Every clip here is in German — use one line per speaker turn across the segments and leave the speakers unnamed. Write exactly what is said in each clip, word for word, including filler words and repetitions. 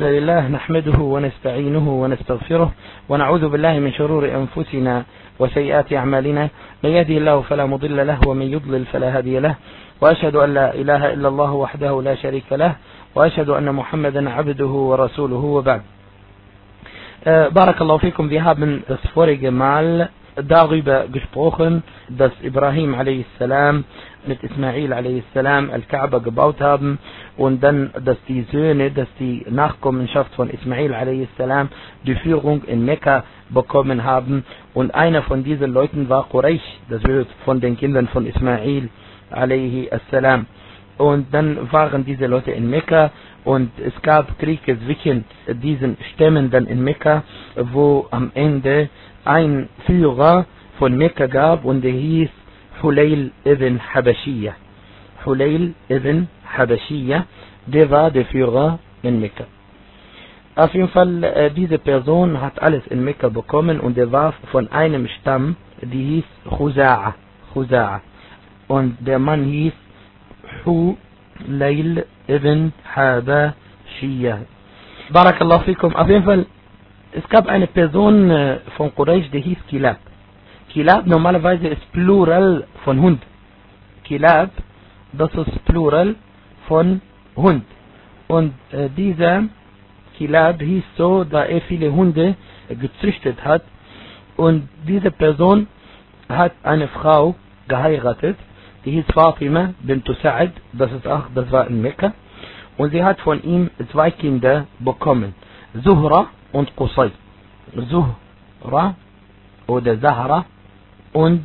لله نحمده ونستعينه ونستغفره ونعوذ بالله من شرور أنفسنا وسيئات أعمالنا، من يهده الله فلا مضل له ومن يضلل فلا هادي له، وأشهد أن لا إله إلا الله وحده لا شريك له، وأشهد أن محمدا عبده ورسوله وبعد. Äh, Barakallahu fikum, wir haben das vorige Mal darüber gesprochen, dass Ibrahim a.s. mit Ismail a.s. Al-Kaaba gebaut haben und dann, dass die Söhne, dass die Nachkommenschaft von Ismail a.s. die Führung in Mekka bekommen haben und einer von diesen Leuten war Quraysh, das wird von den Kindern von Ismail a.s. Und dann waren diese Leute in Mekka und es gab Kriege zwischen diesen Stämmen dann in Mekka, wo am Ende ein Führer von Mekka gab und der hieß Hulayl ibn Habashiyya. Hulayl ibn Habashiyya, der war der Führer in Mekka. Auf jeden Fall, äh, diese Person hat alles in Mekka bekommen und er war von einem Stamm, die hieß Khuza'a. Khuza'a. Und der Mann hieß Hulayl ibn Habashiyya. Barakallahu fikum. Auf jeden Fall, es gab eine Person äh, von Quraysh, die hieß Kilab. Kilab normalerweise ist Plural von Hund. Kilab, das ist Plural von Hund. Und äh, dieser Kilab hieß so, da er viele Hunde äh, gezüchtet hat. Und diese Person hat eine Frau geheiratet, die hieß Fatima bint Sa'ad, das ist auch, das war in Mekka. Und sie hat von ihm zwei Kinder bekommen, Zuhra und Qusay. Zuhra oder Zahra und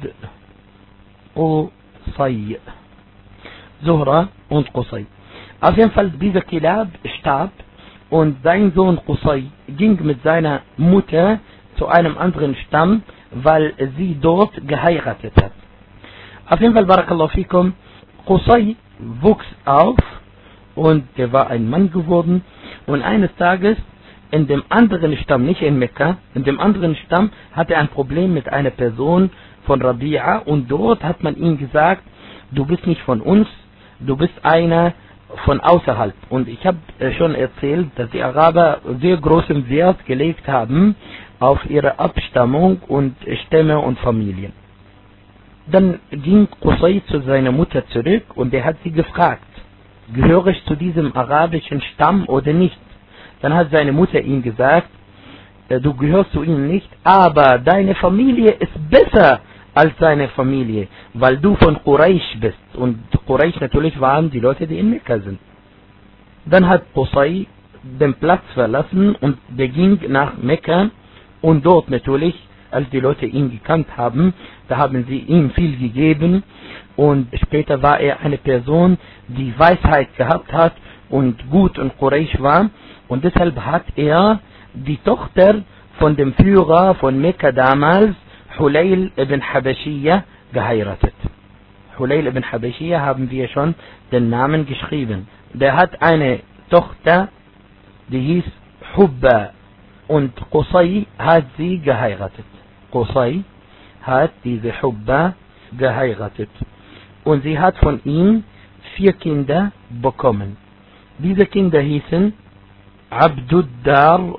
Qusay. Zuhra und Qusay. Auf jeden Fall, dieser Kilab starb und sein Sohn Qusay ging mit seiner Mutter zu einem anderen Stamm, weil sie dort geheiratet hat. Auf jeden Fall, Barakallahu fikum, Qusay wuchs auf und er war ein Mann geworden und eines Tages in dem anderen Stamm, nicht in Mekka, in dem anderen Stamm hatte er ein Problem mit einer Person von Rabi'a und dort hat man ihm gesagt, du bist nicht von uns, du bist einer von außerhalb. Und ich habe schon erzählt, dass die Araber sehr großen Wert gelegt haben auf ihre Abstammung und Stämme und Familien. Dann ging Qusay zu seiner Mutter zurück und er hat sie gefragt, gehöre ich zu diesem arabischen Stamm oder nicht? Dann hat seine Mutter ihm gesagt, du gehörst zu ihnen nicht, aber deine Familie ist besser als seine Familie, weil du von Quraysh bist. Und Quraysh natürlich waren die Leute, die in Mekka sind. Dann hat Qusay den Platz verlassen und der ging nach Mekka und dort natürlich, als die Leute ihn gekannt haben, da haben sie ihm viel gegeben und später war er eine Person, die Weisheit gehabt hat und gut in Quraysh war und deshalb hat er die Tochter von dem Führer von Mekka damals, Hulayl ibn Habashiyya, geheiratet. Hulayl ibn Habashiyya haben wir schon den Namen geschrieben. Der hat eine Tochter, die hieß Hubba und Qusay hat sie geheiratet. Qusay hat diese Hubba geheiratet und sie hat von ihm vier Kinder bekommen. Diese Kinder hießen Abduddar,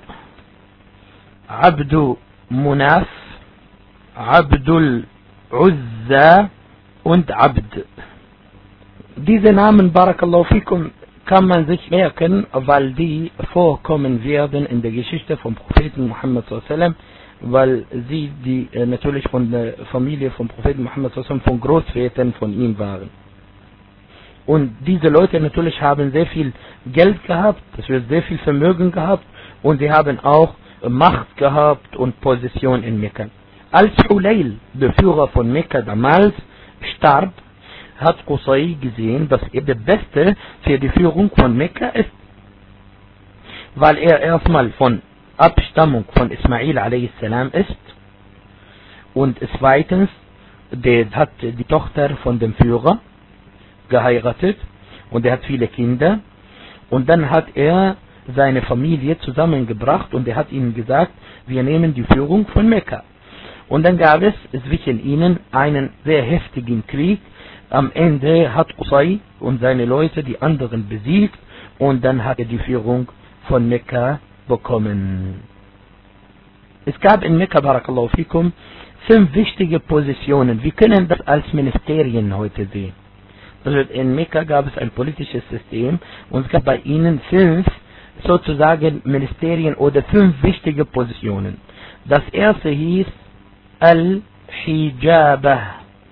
Abdu Munaf, Abdul Uzza und Abd. Diese Namen, Barakallahu fikum, kann man sich merken, weil die vorkommen werden in der Geschichte vom Propheten Muhammad sallallahu alaihi wasallam, weil sie die äh, natürlich von der Familie vom Propheten Muhammad sallallahu alaihi wasallam, von Großvätern von ihm waren. Und diese Leute natürlich haben sehr viel Geld gehabt, das wird sehr viel Vermögen gehabt und sie haben auch Macht gehabt und Position in Mekka. Als Hulayl, der Führer von Mekka damals, starb, hat Qusay gesehen, dass er der Beste für die Führung von Mekka ist, weil er erstmal von Abstammung von Ismail a.s. ist und zweitens, der hat die Tochter von dem Führer geheiratet und er hat viele Kinder und dann hat er seine Familie zusammengebracht und er hat ihnen gesagt, wir nehmen die Führung von Mekka. Und dann gab es zwischen ihnen einen sehr heftigen Krieg. Am Ende hat Qusay und seine Leute die anderen besiegt und dann hat er die Führung von Mekka bekommen. Es gab in Mekka, Barakallahu fikum, fünf wichtige Positionen. Wir können das als Ministerien heute sehen. Also in Mekka gab es ein politisches System und es gab bei ihnen fünf sozusagen Ministerien oder fünf wichtige Positionen. Das erste hieß Al-Hijaba.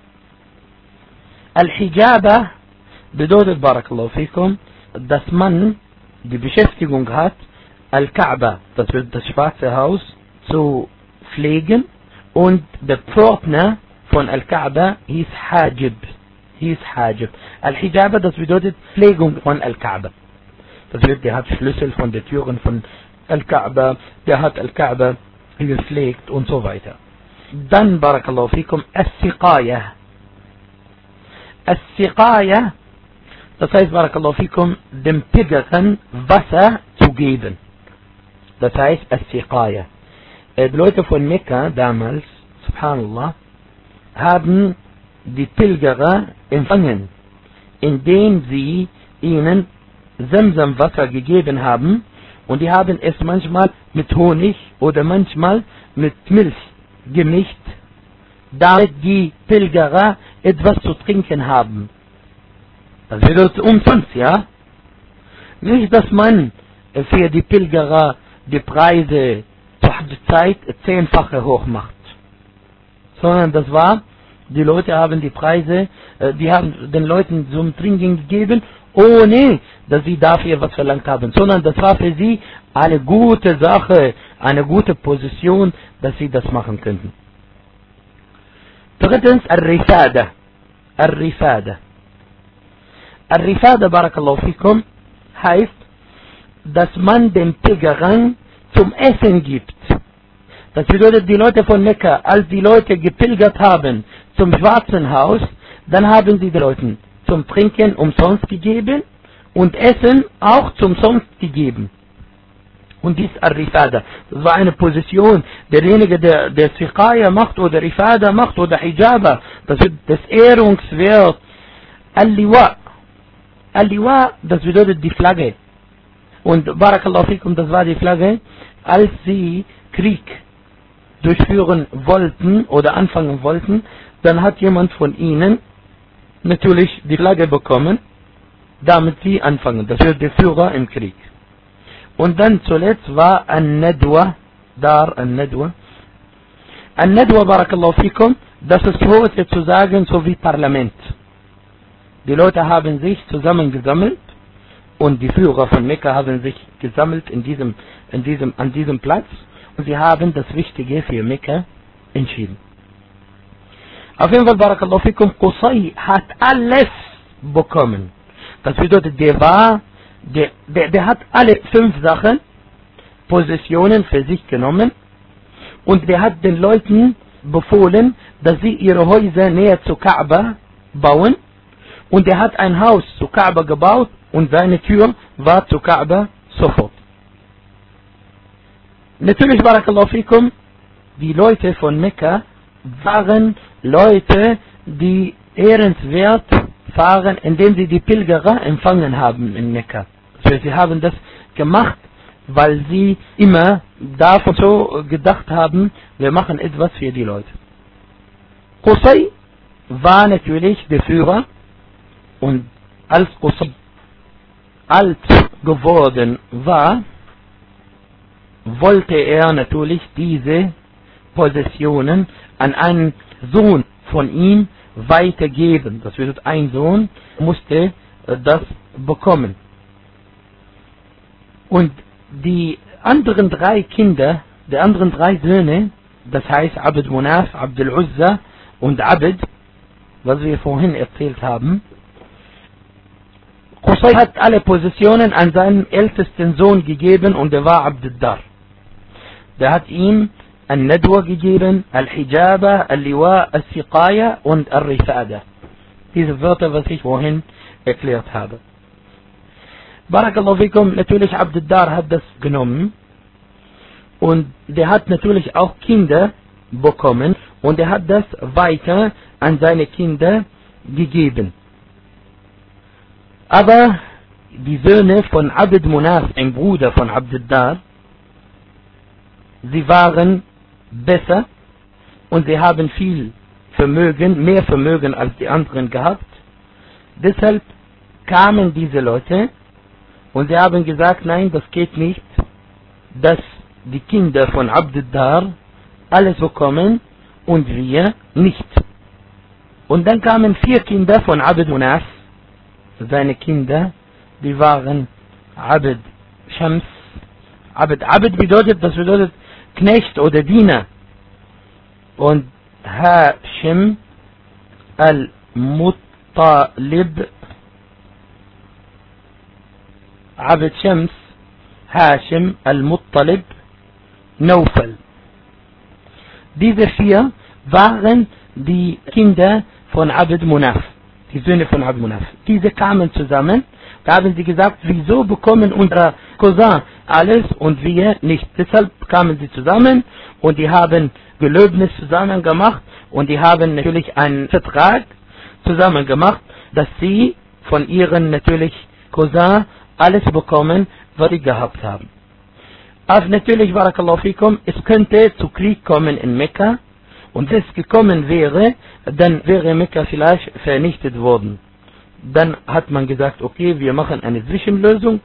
Al-Hijaba bedeutet, Barakallahu fikum, dass man die Beschäftigung hat, Al-Kaaba, das wird das Schwarze Haus, zu pflegen, und der Pförtner von Al-Kaaba hieß Hajib. hieß Hajib. Al-Hijaba, das bedeutet Pflegung von Al-Kaaba. Das wird, der hat Schlüssel von den Türen von Al-Kaaba, der hat Al-Kaaba gepflegt und so weiter. Dann, Barakallahu fikum, As-Siqaya. As-Siqaya, das heißt, Barakallahu fikum, dem Pilgern Wasser zu geben. Das heißt, As-Siqaya. Die Leute von Mekka damals, Subhanallah, haben die Pilgerer empfangen, indem sie ihnen Zamzam-Wasser gegeben haben, und die haben es manchmal mit Honig oder manchmal mit Milch gemischt, damit die Pilgerer etwas zu trinken haben. Das wird umsonst, ja? Nicht, dass man für die Pilgerer die Preise zur Zeit zehnfache hoch macht, sondern das war, die Leute haben die Preise, die haben den Leuten zum Trinken gegeben, ohne dass sie dafür was verlangt haben, sondern das war für sie eine gute Sache, eine gute Position, dass sie das machen könnten. Drittens, Al-Rifada. Al-Rifada. Al-Rifada, Barakallahu fikum, heißt, dass man den Pilgern zum Essen gibt. Das bedeutet, die Leute von Mekka, als die Leute gepilgert haben zum Schwarzen Haus, dann haben sie den Leuten zum Trinken umsonst gegeben und Essen auch zum umsonst gegeben. Und dies Al-Rifada. Das war eine Position, derjenige, der, der Siqaya macht oder Rifada macht oder Hijaba, das ist das Ehrungswert. Al-Liwa. Al-Liwa, das bedeutet die Flagge. Und Barakallahu fikum, das war die Flagge, als sie Krieg durchführen wollten oder anfangen wollten, dann hat jemand von ihnen natürlich die Flagge bekommen, damit sie anfangen. Das wird der Führer im Krieg. Und dann zuletzt war An-Nadwa, Dar An-Nadwa. An-Nadwa, Barakallahu fikum, das ist heute zu sagen so wie Parlament. Die Leute haben sich zusammengesammelt und die Führer von Mekka haben sich gesammelt in diesem, in diesem, an diesem Platz, und sie haben das Wichtige für Mekka entschieden. Auf jeden Fall, Barakallahu fikum, Qusay hat alles bekommen. Das bedeutet, der war, der, der, der hat alle fünf Sachen, Positionen für sich genommen, und der hat den Leuten befohlen, dass sie ihre Häuser näher zu Kaaba bauen, und er hat ein Haus zu Kaaba gebaut, und seine Tür war zu Kaaba sofort. Natürlich, Barakallahu fikum, die Leute von Mekka waren Leute, die ehrenswert waren, indem sie die Pilgerer empfangen haben in Mekka. Also sie haben das gemacht, weil sie immer davon so gedacht haben, wir machen etwas für die Leute. Qusay war natürlich der Führer, und als Qusay alt geworden war, wollte er natürlich diese Positionen an einen Sohn von ihm weitergeben. Das bedeutet, ein Sohn musste das bekommen. Und die anderen drei Kinder, die anderen drei Söhne, das heißt Abd Munaf, Abd al-Uzza und Abd, was wir vorhin erzählt haben, Qusay hat alle Positionen an seinen ältesten Sohn gegeben, und der war Abd al-Dar. Der hat ihm Al-Nadwa gegeben, Al-Hijaba, Al-Liwa, Al-Siqaya und Al-Rifada. Diese Wörter, was ich vorhin erklärt habe. Barakallahu fikum, natürlich Abd al-Dar hat das genommen, und der hat natürlich auch Kinder bekommen, und er hat das weiter an seine Kinder gegeben. Aber die Söhne von Abd Munaf, ein Bruder von Abd-Dar, sie waren besser und sie haben viel Vermögen, mehr Vermögen als die anderen gehabt. Deshalb kamen diese Leute und sie haben gesagt, nein, das geht nicht, dass die Kinder von Abd-Dar alles bekommen und wir nicht. Und dann kamen vier Kinder von Abd Munaf, seine Kinder, die waren Abd Shams. Abd, Abd bedeutet, das bedeutet Knecht oder Diener. Und Hashim al-Muttalib, Abd Shams, Hashim al-Muttalib, Naufal. Diese vier waren die Kinder von Abd Munaf, die Söhne von Abd Munaf. Diese kamen zusammen, da haben sie gesagt, wieso bekommen unsere Cousin alles und wir nicht. Deshalb kamen sie zusammen und die haben Gelöbnis zusammen gemacht und die haben natürlich einen Vertrag zusammen gemacht, dass sie von ihren natürlich Cousin alles bekommen, was sie gehabt haben. Also natürlich, Barakallahu fikum, es könnte zu Krieg kommen in Mekka und wenn es gekommen wäre, dann wäre Mekka vielleicht vernichtet worden. Dann hat man gesagt, okay, wir machen eine Zwischenlösung.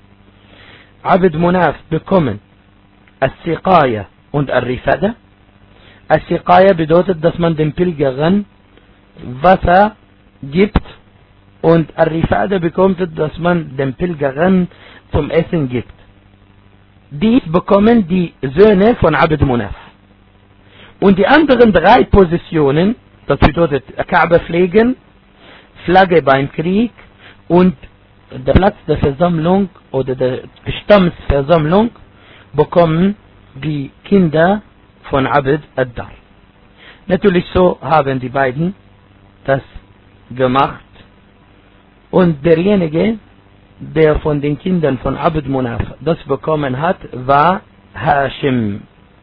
Abd Munaf bekommen As-Siqaya und Al-Rifada. As-Siqaya bedeutet, dass man den Pilgerern Wasser gibt und Al-Rifada bekommt, dass man den Pilgerern zum Essen gibt. Dies bekommen die Söhne von Abd Munaf. Und die anderen drei Positionen, das bedeutet Kaaba pflegen, Flagge beim Krieg und der Platz der Versammlung oder der Stammesversammlung, bekommen die Kinder von Abd ad-Dar. Natürlich so haben die beiden das gemacht. Und derjenige, der von den Kindern von Abd Munaf das bekommen hat, war Hashim.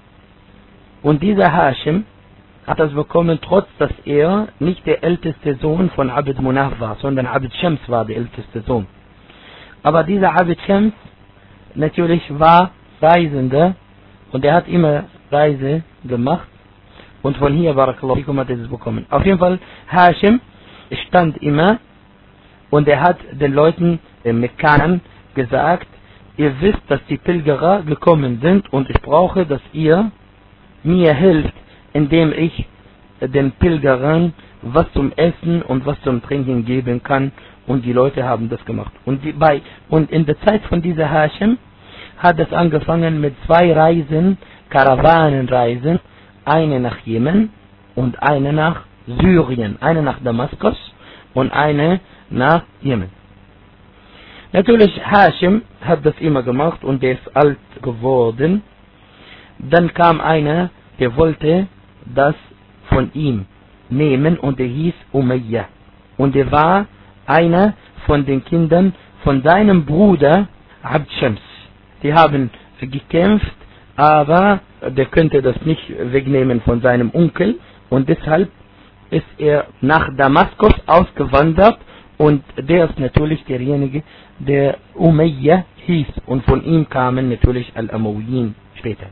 Und dieser Hashim hat das bekommen, trotz dass er nicht der älteste Sohn von Abd Munaf war, sondern Abd Shams war der älteste Sohn. Aber dieser Abd Shams natürlich war Reisender und er hat immer Reise gemacht und von hier, Barakallahu fikum, hat er es bekommen. Auf jeden Fall, Hashim stand immer und er hat den Leuten, den Mekkanern, gesagt, ihr wisst, dass die Pilgerer gekommen sind und ich brauche, dass ihr mir hilft, indem ich den Pilgerern was zum Essen und was zum Trinken geben kann. Und die Leute haben das gemacht. Und, die, bei, und in der Zeit von dieser Hashim hat es angefangen mit zwei Reisen, Karawanenreisen, eine nach Jemen und eine nach Syrien, eine nach Damaskus und eine nach Jemen. Natürlich, Hashim hat das immer gemacht und der ist alt geworden. Dann kam einer, der wollte das von ihm nehmen und der hieß Umayyah. Und er war einer von den Kindern von seinem Bruder Abd Shams. Die haben gekämpft, aber der könnte das nicht wegnehmen von seinem Onkel und deshalb ist er nach Damaskus ausgewandert und der ist natürlich derjenige, der Umayyah hieß und von ihm kamen natürlich Al-Amawiyin später.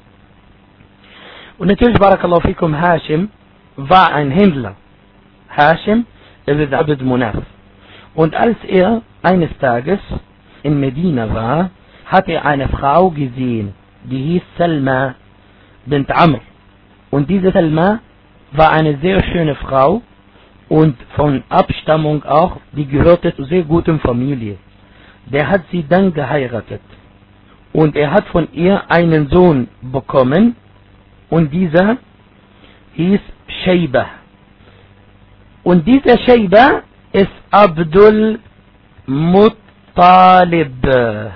Und natürlich, Barakallahu fikum, Hashim war ein Händler. Hashim ibn Abd Munaf. Und als er eines Tages in Medina war, hat er eine Frau gesehen, die hieß Salma bint Amr. Und diese Salma war eine sehr schöne Frau und von Abstammung auch, die gehörte zu sehr guten Familie. Der hat sie dann geheiratet. Und er hat von ihr einen Sohn bekommen, und dieser hieß Shayba. Und dieser Shayba ist Abdul Muttalib.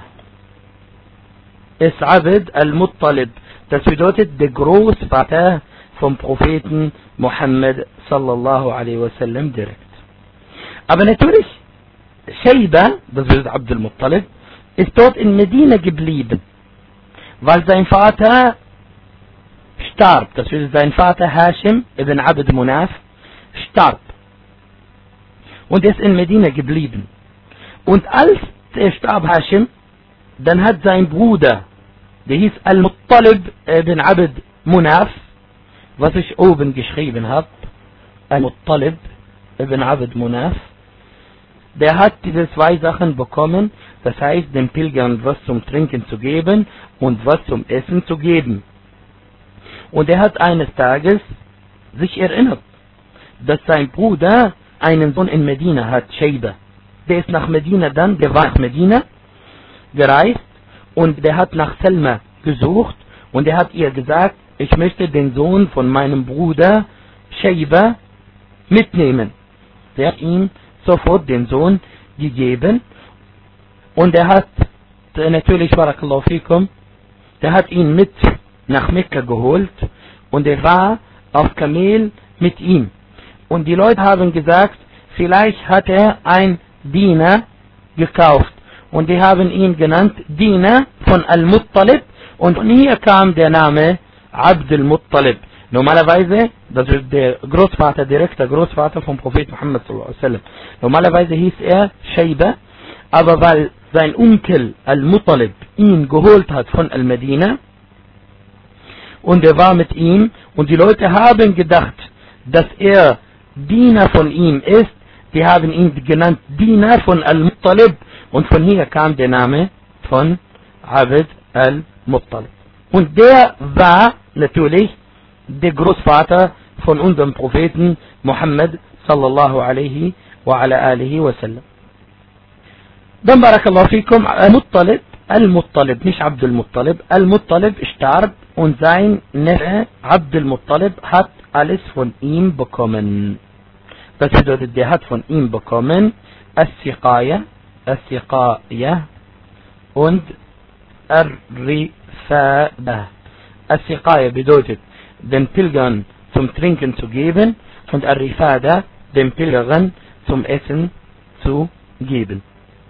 Ist Abd al-Muttalib. Das bedeutet der Großvater vom Propheten Muhammad sallallahu alaihi wasallam direkt. Aber natürlich, Shayba, das bedeutet Abd al-Muttalib, ist dort in Medina geblieben, weil sein Vater starb. Das bedeutet, sein Vater Hashim ibn Abd Munaf starb. Und ist in Medina geblieben. Und als er starb Hashim, dann hat sein Bruder, der hieß Al-Muttalib ibn Abd Munaf, was ich oben geschrieben habe, Al-Muttalib ibn Abd Munaf, der hat diese zwei Sachen bekommen, das heißt, den Pilgern was zum Trinken zu geben und was zum Essen zu geben. Und er hat eines Tages sich erinnert, dass sein Bruder einen Sohn in Medina hat, Shayba. Der ist nach Medina dann, der war nach Medina gereist und der hat nach Selma gesucht und er hat ihr gesagt, ich möchte den Sohn von meinem Bruder Shayba mitnehmen. Der hat ihm sofort den Sohn gegeben und er hat natürlich, Barakallahu fikum, der hat ihn mit nach Mekka geholt und er war auf Kamel mit ihm. Und die Leute haben gesagt, vielleicht hat er ein Diener gekauft. Und die haben ihn genannt Diener von Al-Muttalib. Und von hier kam der Name Abd al-Muttalib. Normalerweise, das ist der Großvater, direkter Großvater vom Prophet Muhammad sallallahu alaihi wasallam. Normalerweise hieß er Shayba, aber weil sein Onkel Al-Muttalib ihn geholt hat von Al-Medina und er war mit ihm und die Leute haben gedacht, dass er Diener von ihm ist, die haben ihn genannt Diener von Al-Muttalib und von hier kam der Name von Abd al-Muttalib. Und der war natürlich der Großvater von unserem Propheten Muhammad sallallahu alaihi wa ala alihi wa sallam. Dann Barakallahu fikum, Al-Muttalib, Al-Muttalib, nicht Abd al-Muttalib, Al-Muttalib starb und sein Neffe Abd al-Muttalib hat alles von ihm bekommen. Das bedeutet, der hat von ihm bekommen As-Siqaya, As-Siqaya und Ar-Rifada. As-Siqaya bedeutet, den Pilgern zum Trinken zu geben und Ar-Rifada den Pilgern zum Essen zu geben.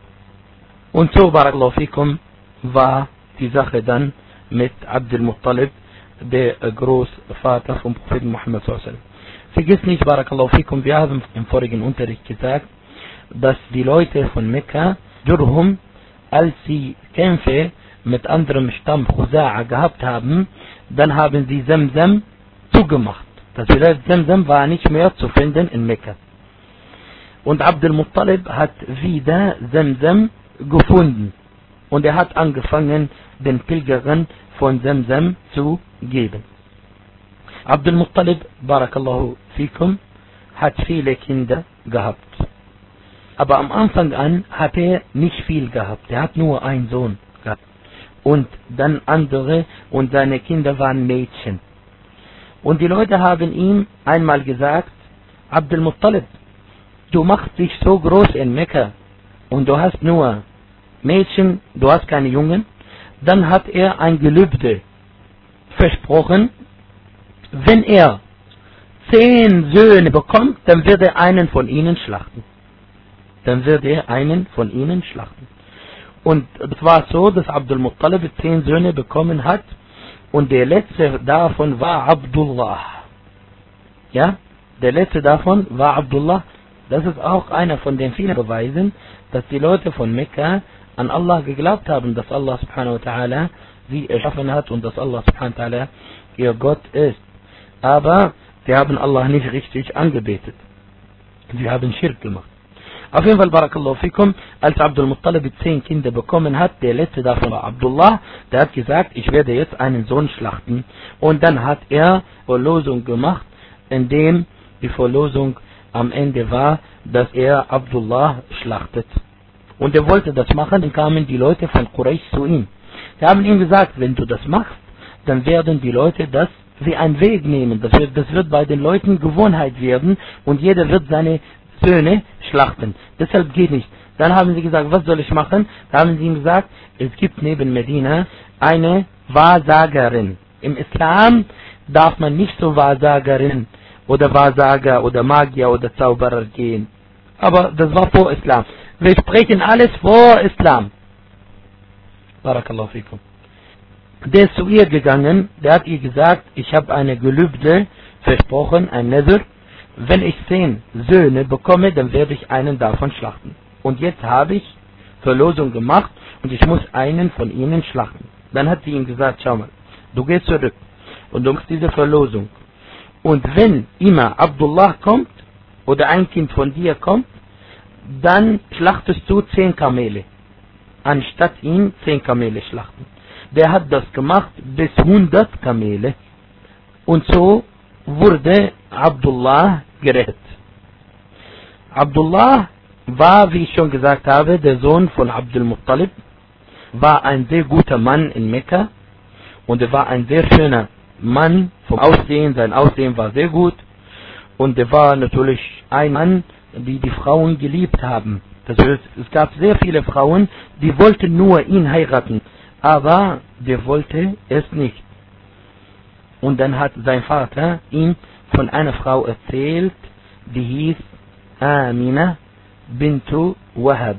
Und so, Barakallahu fikum, war die Sache dann mit Abd al-Muttalib, der Großvater vom Propheten Muhammad sallallahu alaihi wasallam. Vergiss nicht, Barakallahu fikum, wir haben im vorigen Unterricht gesagt, dass die Leute von Mekka, Jurhum, als sie Kämpfe mit anderem Stamm Khuza'a gehabt haben, dann haben sie Zamzam zugemacht. Das bedeutet, Zamzam war nicht mehr zu finden in Mekka. Und Abd al-Muttalib hat wieder Zamzam gefunden. Und er hat angefangen, den Pilgern von Zamzam zu geben. Abd al-Muttalib, Barakallahu fikum, hat viele Kinder gehabt. Aber am Anfang an hat er nicht viel gehabt. Er hat nur einen Sohn gehabt. Und dann andere und seine Kinder waren Mädchen. Und die Leute haben ihm einmal gesagt, Abd al-Muttalib, du machst dich so groß in Mekka und du hast nur Mädchen, du hast keine Jungen. Dann hat er ein Gelübde versprochen, wenn er zehn Söhne bekommt, dann wird er einen von ihnen schlachten. Dann wird er einen von ihnen schlachten. Und es war so, dass Abd al-Muttalib zehn Söhne bekommen hat und der letzte davon war Abdullah. Ja, der letzte davon war Abdullah. Das ist auch einer von den vielen Beweisen, dass die Leute von Mekka an Allah geglaubt haben, dass Allah subhanahu wa ta'ala sie erschaffen hat und dass Allah subhanahu wa ta'ala ihr Gott ist. Aber sie haben Allah nicht richtig angebetet. Sie haben Schirk gemacht. Auf jeden Fall, Barakallahu fikum, als Abd al-Muttalib zehn Kinder bekommen hat, der letzte davon war Abdullah, der hat gesagt, ich werde jetzt einen Sohn schlachten. Und dann hat er Verlosung gemacht, indem die Verlosung am Ende war, dass er Abdullah schlachtet. Und er wollte das machen, dann kamen die Leute von Quraysh zu ihm. Sie haben ihm gesagt, wenn du das machst, dann werden die Leute das wie einen Weg nehmen. Das wird, das wird bei den Leuten Gewohnheit werden und jeder wird seine Söhne schlachten. Deshalb geht nicht. Dann haben sie gesagt, was soll ich machen? Da haben sie ihm gesagt, es gibt neben Medina eine Wahrsagerin. Im Islam darf man nicht zur Wahrsagerin oder Wahrsager oder Magier oder Zauberer gehen. Aber das war vor Islam. Wir sprechen alles vor Islam. Barakallahu fikum. Der ist zu ihr gegangen, der hat ihr gesagt, ich habe eine Gelübde versprochen, ein Nether, wenn ich zehn Söhne bekomme, dann werde ich einen davon schlachten. Und jetzt habe ich Verlosung gemacht und ich muss einen von ihnen schlachten. Dann hat sie ihm gesagt, schau mal, du gehst zurück und du machst diese Verlosung. Und wenn immer Abdullah kommt oder ein Kind von dir kommt, dann schlachtest du zehn Kamele. Anstatt ihn zehn Kamele schlachten. Der hat das gemacht bis hundert Kamele. Und so wurde Abdullah gerettet. Abdullah war, wie ich schon gesagt habe, der Sohn von Abdul Muttalib, war ein sehr guter Mann in Mekka und er war ein sehr schöner Mann vom Aussehen, sein Aussehen war sehr gut und er war natürlich ein Mann, die die Frauen geliebt haben. Das heißt, es gab sehr viele Frauen, die wollten nur ihn heiraten, aber der wollte es nicht. Und dann hat sein Vater ihm von einer Frau erzählt, die hieß Amina bintu Wahab.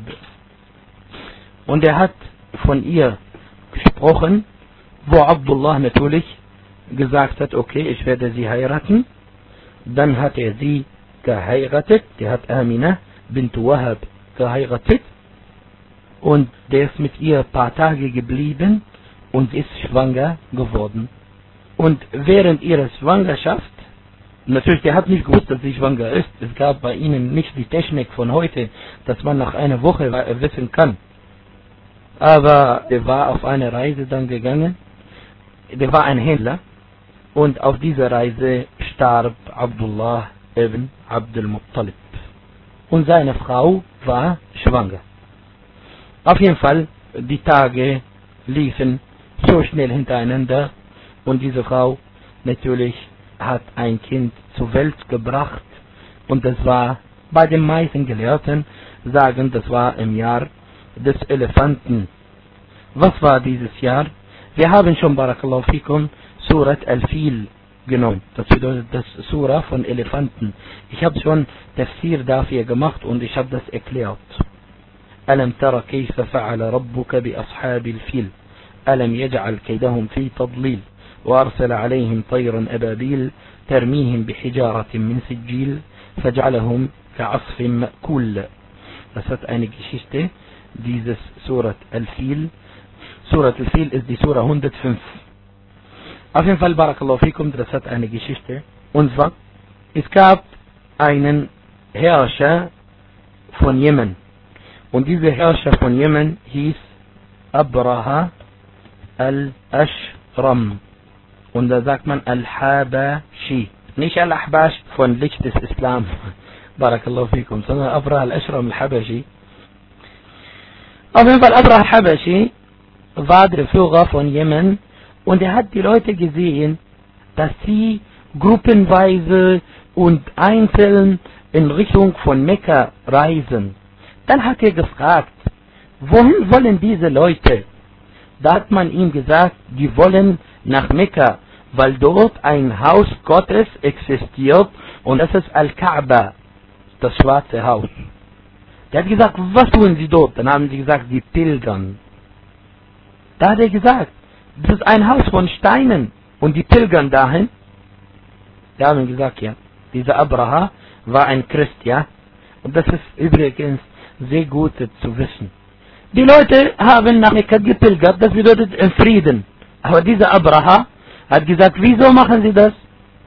Und er hat von ihr gesprochen, wo Abdullah natürlich gesagt hat, okay, ich werde sie heiraten. Dann hat er sie geheiratet, der hat Amina bintu Wahab geheiratet und der ist mit ihr ein paar Tage geblieben und ist schwanger geworden. Und während ihrer Schwangerschaft, natürlich, der hat nicht gewusst, dass sie schwanger ist, es gab bei ihnen nicht die Technik von heute, dass man nach einer Woche wissen kann. Aber er war auf eine Reise dann gegangen, der war ein Händler und auf dieser Reise starb Abdullah ibn Abdul Muttalib. Und seine Frau war schwanger. Auf jeden Fall, die Tage liefen so schnell hintereinander und diese Frau natürlich hat ein Kind zur Welt gebracht und das war bei den meisten Gelehrten sagen, das war im Jahr des Elefanten. Was war dieses Jahr? Wir haben schon, Barakallahu fikum, Surat Al-Fil genommen. Das bedeutet das Surah von Elefanten. Ich habe schon Tafsir dafür gemacht und ich habe das erklärt. ألم تر كيف فعل ربك بأصحاب الفيل ألم يجعل كيدهم في تضليل وأرسل عليهم طيرا أبابيل ترميهم بحجارة من سجيل فجعلهم كعصف مأكول. Das hat eine Geschichte, dieses Surat Al-Fil. Surat Al-Fil ist die Surah hundertfünf. Auf jeden Fall, Barakallahu fikum, das hat eine Geschichte. Und zwar, es gab einen Herrscher von Jemen. Und dieser Herrscher von Jemen hieß Abraha al-Ashram. Und da sagt man Al-Habashi. Nicht Al-Ahbash von Licht des Islam. Barakallahu fikum. Sondern Abraha al-Ashram al-Habashi. Auf jeden Fall Abraha al-Habashi war der Führer von Jemen. Und er hat die Leute gesehen, dass sie gruppenweise und einzeln in Richtung von Mekka reisen. Dann hat er gefragt, wohin wollen diese Leute? Da hat man ihm gesagt, die wollen nach Mekka, weil dort ein Haus Gottes existiert und das ist Al-Kaaba, das schwarze Haus. Der hat gesagt, was tun sie dort? Dann haben sie gesagt, die pilgern. Da hat er gesagt, das ist ein Haus von Steinen und die pilgern dahin. Da haben gesagt, ja, dieser Abraha war ein Christ, ja. Und das ist übrigens sehr gut zu wissen. Die Leute haben nach Mekka gepilgert, das bedeutet in Frieden. Aber dieser Abraha hat gesagt, wieso machen sie das?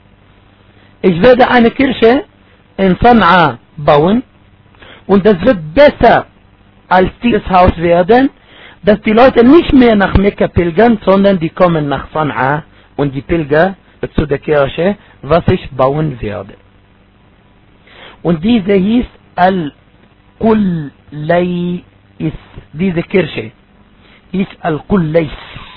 Ich werde eine Kirche in Sanaa bauen und das wird besser als dieses Haus werden, dass die Leute nicht mehr nach Mekka pilgern, sondern die kommen nach Sanaa und die pilgern zu der Kirche, was ich bauen werde. Und diese hieß Al-Qullays, diese Kirche hieß Al-Qullays.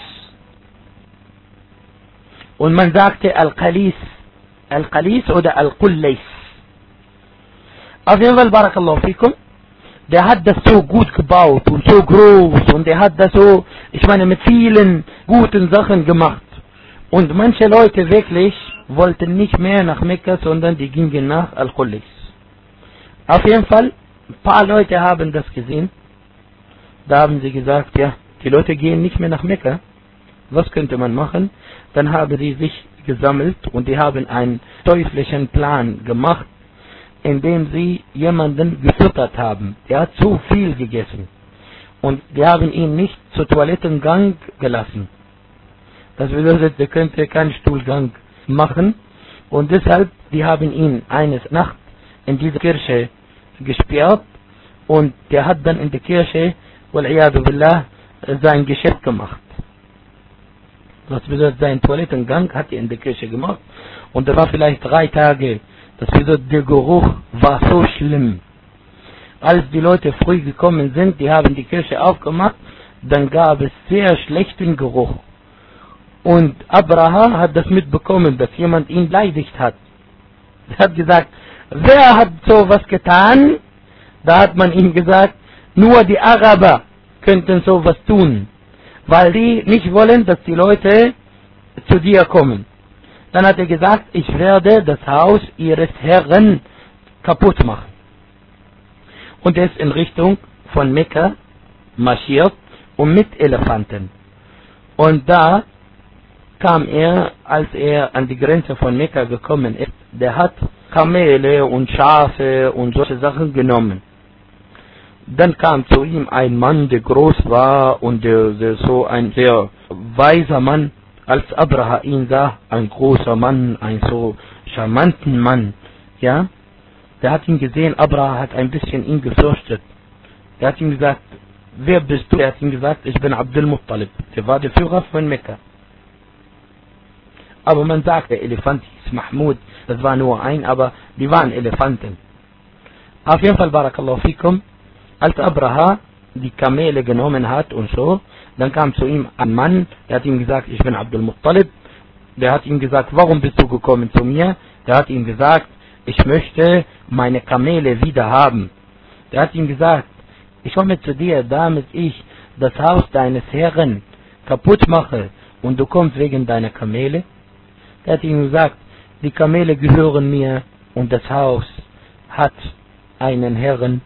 Und man sagte Al-Qalis, Al-Qalis oder Al-Qullays. Auf jeden Fall, Barakallahu fikum, der hat das so gut gebaut und so groß und der hat das so, ich meine, mit vielen guten Sachen gemacht. Und manche Leute wirklich wollten nicht mehr nach Mekka, sondern die gingen nach Al-Qullays. Auf jeden Fall, ein paar Leute haben das gesehen. Da haben sie gesagt, ja, die Leute gehen nicht mehr nach Mekka. Was könnte man machen? Dann haben sie sich gesammelt und die haben einen teuflischen Plan gemacht, indem sie jemanden gefüttert haben. Der hat zu viel gegessen. und die haben ihn nicht zur Toilettengang gelassen. Das bedeutet, er könnte keinen Stuhlgang machen und deshalb, die haben ihn eines Nacht in diese Kirche gesperrt und der hat dann in der Kirche, wal-iyadu billah, sein Geschäft gemacht. Das bedeutet, sein Toilettengang hat er in der Kirche gemacht und das war vielleicht drei Tage. Das bedeutet, der Geruch war so schlimm. Als die Leute früh gekommen sind, die haben die Kirche aufgemacht, dann gab es sehr schlechten Geruch. Und Abraha hat das mitbekommen, dass jemand ihn beleidigt hat. Er hat gesagt, wer hat sowas getan? Da hat man ihm gesagt, nur die Araber könnten sowas tun, weil die nicht wollen, dass die Leute zu dir kommen. Dann hat er gesagt, ich werde das Haus ihres Herrn kaputt machen. Und er ist in Richtung von Mekka marschiert und mit Elefanten. Und da kam er, als er an die Grenze von Mekka gekommen ist, der hat Kamele und Schafe und solche Sachen genommen. Dann kam zu ihm ein Mann, der groß war und der, der so ein sehr weiser Mann, als Abraha ihn sah, ein großer Mann, ein so charmanten Mann, ja. Der hat ihn gesehen, Abraha hat ein bisschen ihn gefürchtet. Er hat ihm gesagt, wer bist du? Er hat ihm gesagt, ich bin Abdul Muttalib. Der war der Führer von Mekka. Aber man sagt, der Elefant hieß Mahmud, das war nur ein, aber die waren Elefanten. Auf jeden Fall, Barakallahu fikum, als Abraha die Kamele genommen hat und so, dann kam zu ihm ein Mann, der hat ihm gesagt, ich bin Abdul Muttalib. Der hat ihm gesagt, warum bist du gekommen zu mir? Der hat ihm gesagt, ich möchte meine Kamele wieder haben. Der hat ihm gesagt, ich komme zu dir, damit ich das Haus deines Herrn kaputt mache und du kommst wegen deiner Kamele. Der hat ihm gesagt, die Kamele gehören mir und das Haus hat einen Herrn.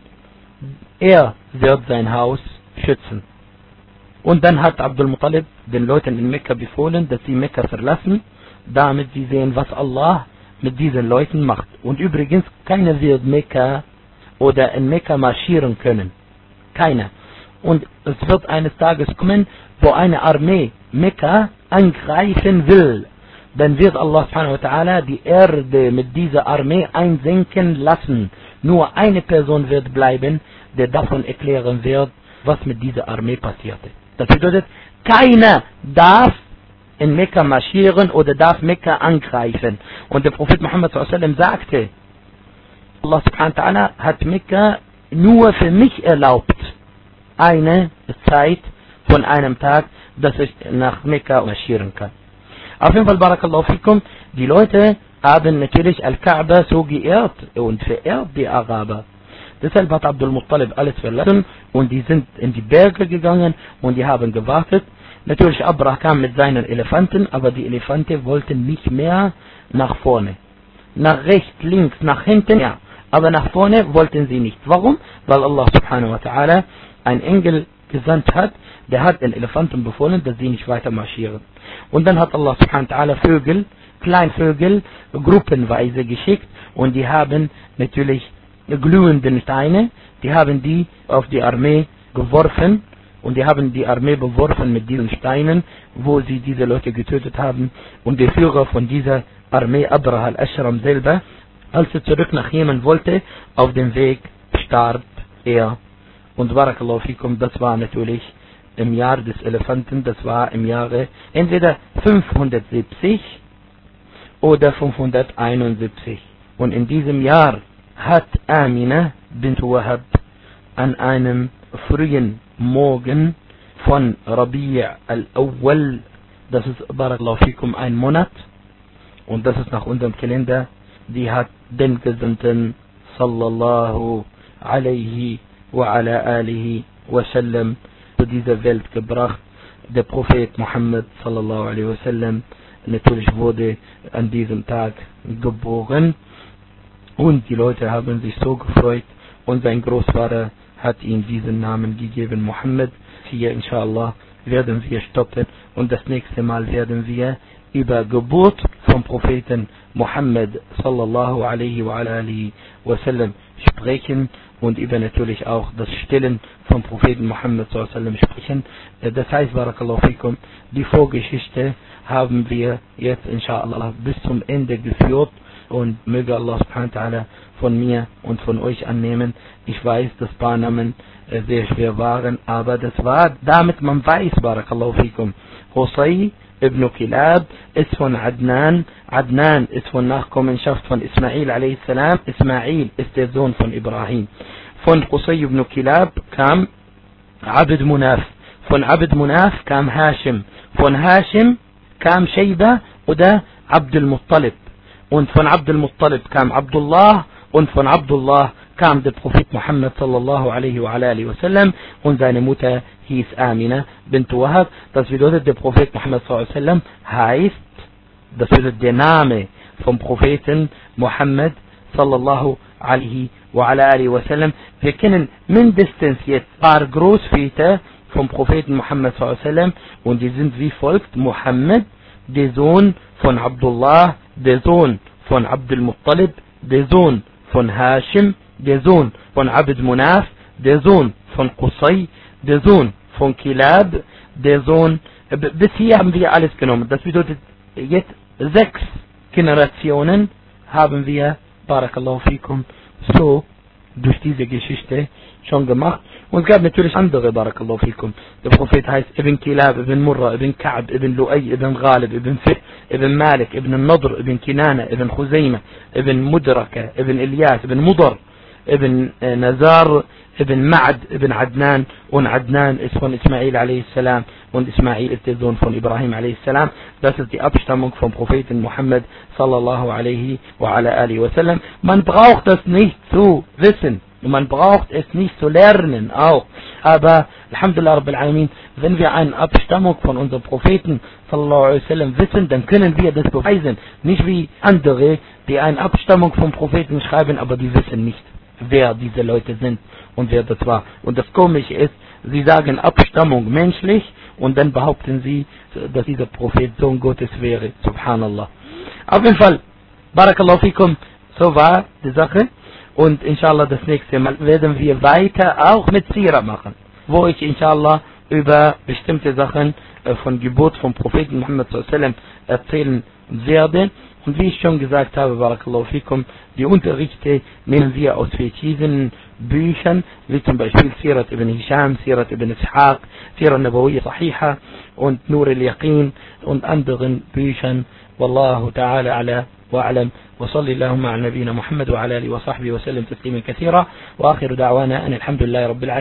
Er wird sein Haus schützen. Und dann hat Abdul Muttalib den Leuten in Mekka befohlen, dass sie Mekka verlassen, damit sie sehen, was Allah mit diesen Leuten macht. Und übrigens, keiner wird Mekka oder in Mekka marschieren können. Keiner. Und es wird eines Tages kommen, wo eine Armee Mekka angreifen will. Dann wird Allah subhanahu wa ta'ala die Erde mit dieser Armee einsenken lassen. Nur eine Person wird bleiben, der davon erklären wird, was mit dieser Armee passierte. Das bedeutet, keiner darf in Mekka marschieren oder darf Mekka angreifen. Und der Prophet Muhammad sallallahu alaihi wasallam sagte, Allah subhanahu wa ta'ala hat Mekka nur für mich erlaubt, eine Zeit von einem Tag, dass ich nach Mekka marschieren kann. Auf jeden Fall, Barakallahu fikum, die Leute haben natürlich Al-Kaaba so geehrt und verehrt die Araber. Deshalb hat Abdul Muttalib alles verlassen und die sind in die Berge gegangen und die haben gewartet. Natürlich Abrah kam mit seinen Elefanten, aber die Elefanten wollten nicht mehr nach vorne. Nach rechts, links, nach hinten, ja. Aber nach vorne wollten sie nicht. Warum? Weil Allah subhanahu wa ta'ala einen Engel gesandt hat, der hat den Elefanten befohlen, dass sie nicht weiter marschieren. Und dann hat Allah subhanahu wa ta'ala Vögel, Kleinvögel, gruppenweise geschickt und die haben natürlich glühende Steine, die haben die auf die Armee geworfen und die haben die Armee beworfen mit diesen Steinen, wo sie diese Leute getötet haben. Und der Führer von dieser Armee, Abraha al-Ashram selber, als er zurück nach Jemen wollte, auf dem Weg starb er. Und Barakallahu fikum, das war natürlich im Jahr des Elefanten, das war im Jahre entweder fünfhundertsiebzig oder fünfhunderteinundsiebzig. Und in diesem Jahr hat Amina bint Wahab an einem frühen Morgen von Rabi' al-Awwal, das ist Barakallahu fikum ein Monat, und das ist nach unserem Kalender, die hat den Gesandten sallallahu alaihi wa ala alihi wa sallam zu dieser Welt gebracht. Der Prophet Muhammad sallallahu alaihi wa sallam natürlich wurde an diesem Tag geboren. Und die Leute haben sich so gefreut und sein Großvater hat ihm diesen Namen gegeben, Muhammad. Hier inshallah werden wir stoppen und das nächste Mal werden wir über Geburt vom Propheten Mohammed sallallahu alaihi wa alihi wasallam sprechen und über natürlich auch das Stillen vom Propheten Mohammed sallallahu alaihi wasallam sprechen. Das heißt, Barakallahu fikum, die Vorgeschichte haben wir jetzt inshallah bis zum Ende geführt und möge Allah subhanahu wa ta'ala von mir und von euch annehmen. Ich weiß, dass paar Namen äh, sehr schwer waren, aber das war, damit man weiß, Barakallahu fikum, Qusay ibn Kilab ist von Adnan, Adnan ist von Nachkommenschaft von Ismail alayhi salam, Ismail ist der Sohn von Ibrahim. Von Qusay ibn Kilab kam Abd Munaf, von Abd Munaf kam Hashim, von Hashim kam Shayba oder Abdul Muttalib, und von Abdul Muttalib kam Abdullah, und von Abdullah kam der Prophet Muhammad sallallahu alaihi wa alihi wasallam, und seine Mutter hieß Amina bint Wahab. Das bedeutet, der Prophet Muhammad sallallahu alaihi wasallam heißt, das bedeutet der Name vom Propheten Muhammad sallallahu alaihi wa alihi wasallam. Wir kennen mindestens jetzt ein paar Großväter vom Propheten Muhammad sallallahu alaihi wasallam, und die sind wie folgt: Muhammad, der Sohn von Abdullah, der Sohn von Abdul Muttalib, der Sohn von Hashim, der Sohn von Abd Munaf, der Sohn von Qusay, der Sohn von Kilab, der Sohn, bis hier haben wir alles genommen. Das bedeutet, jetzt sechs Generationen haben wir, Barakallahu fikum, so durch diese Geschichte schon gemacht. Und es gab natürlich andere, Barakallahu fikum. Der Prophet heißt Ibn Kilab, Ibn Murra, Ibn Ka'b, Ibn Lu'ay, Ibn Ghalib, Ibn Fihr, Ibn Malik, Ibn Nadr, Ibn Kinana, Ibn Khuzayma, Ibn Mudraka, Ibn Ilyas, Ibn Mudar, Ibn Nazar, Ibn Ma'ad, Ibn Adnan, und Adnan ist von Ismail alayhi salam, und Ismail ist der Sohn von Ibrahim alayhi salam. Das ist die Abstammung vom Propheten Muhammad sallallahu alaihi wa ala alihi wasallam. Man braucht das nicht zu wissen, man braucht es nicht zu lernen auch, aber Alhamdulillah Rabbil Alamin, wenn wir eine Abstammung von unserem Propheten sallallahu alaihi wasallam wissen, dann können wir das beweisen. Nicht wie andere, die eine Abstammung vom Propheten schreiben, aber die wissen nicht, wer diese Leute sind und wer das war. Und das Komische ist, sie sagen Abstammung menschlich, und dann behaupten sie, dass dieser Prophet Sohn Gottes wäre. Subhanallah. Auf jeden Fall, Barakallahu fikum, so war die Sache. Und inshallah das nächste Mal werden wir weiter auch mit Sira machen, wo ich inshallah über bestimmte Sachen äh, von Geburt vom Propheten Muhammad sallallahu alaihi wasallam erzählen werde. Und wie ich schon gesagt habe, Barakallahu fikum, die Unterrichte nehmen wir aus verschiedenen Büchern, wie zum Beispiel Sirat ibn Hisham, Sirat ibn Ishaq, Sirat Nabawiyya Sahiha und Nur al-Yaqin und anderen Büchern. Wallahu ta'ala ala وأعلم وصلي اللهم على نبينا محمد وعلى آله وصحبه وسلم تسليما كثيرا وآخر دعوانا أن الحمد لله رب العالمين.